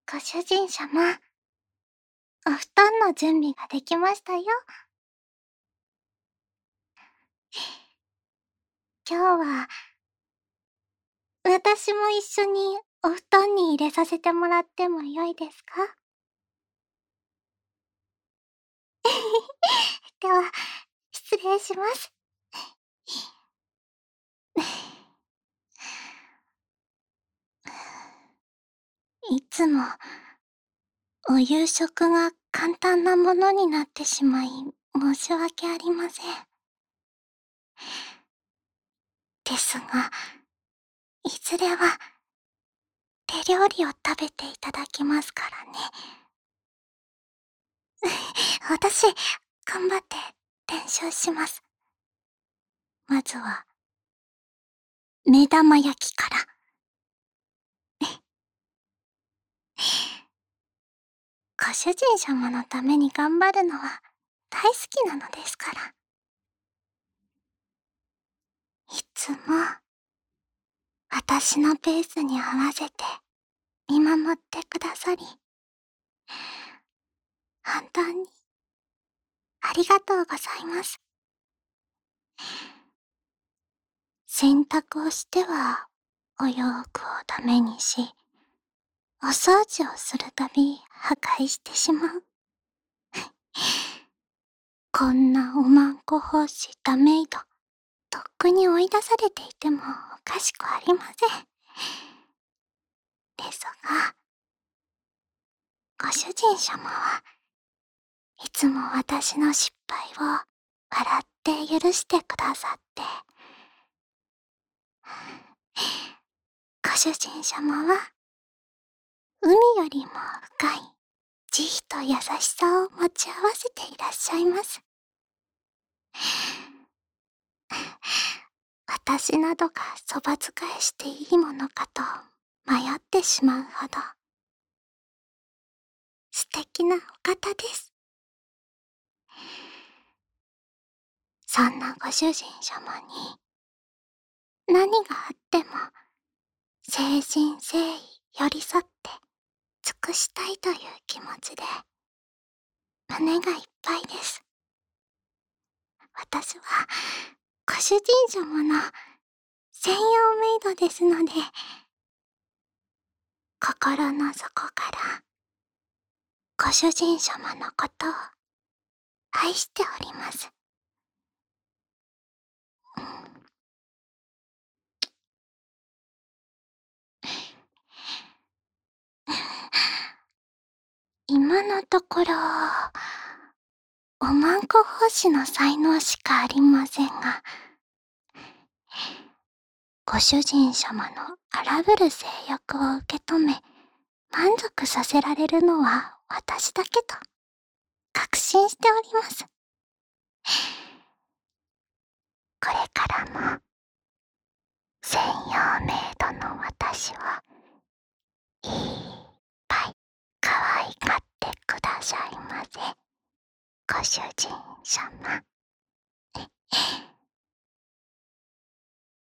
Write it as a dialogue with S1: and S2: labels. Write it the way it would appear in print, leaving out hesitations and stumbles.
S1: ご主人様、お布団の準備ができましたよ。今日は、私も一緒にお布団に入れさせてもらってもよいですか？では、失礼します。いつも、お夕食が簡単なものになってしまい、申し訳ありません。ですが、いずれは、手料理を食べていただきますからね。私、頑張って練習します。まずは、目玉焼きから。ご主人様のために頑張るのは大好きなのですから。いつも、私のペースに合わせて見守ってくださり、本当にありがとうございます。洗濯をしてはお洋服をダメにし、お掃除をするたび破壊してしまう。こんなおまんこ奉仕ダメイド、とっくに追い出されていてもおかしくありません。ですが、ご主人様はいつも私の失敗を笑って許してくださって、ご主人様は海よりも深い慈悲と優しさを持ち合わせていらっしゃいます。私などがそば使いしていいものかと迷ってしまうほど素敵なお方です。そんなご主人様に何があっても誠心誠意寄り添って尽くしたいという気持ちで胸がいっぱいです。私はご主人様の専用メイドですので、心の底からご主人様のことを愛しております。今のところ、おまんこ奉仕の才能しかありませんが、ご主人様の荒ぶる性欲を受け止め、満足させられるのは私だけと確信しております。これからも、専用メイドの私をいっぱい可愛がってくださいませ、ご主人様。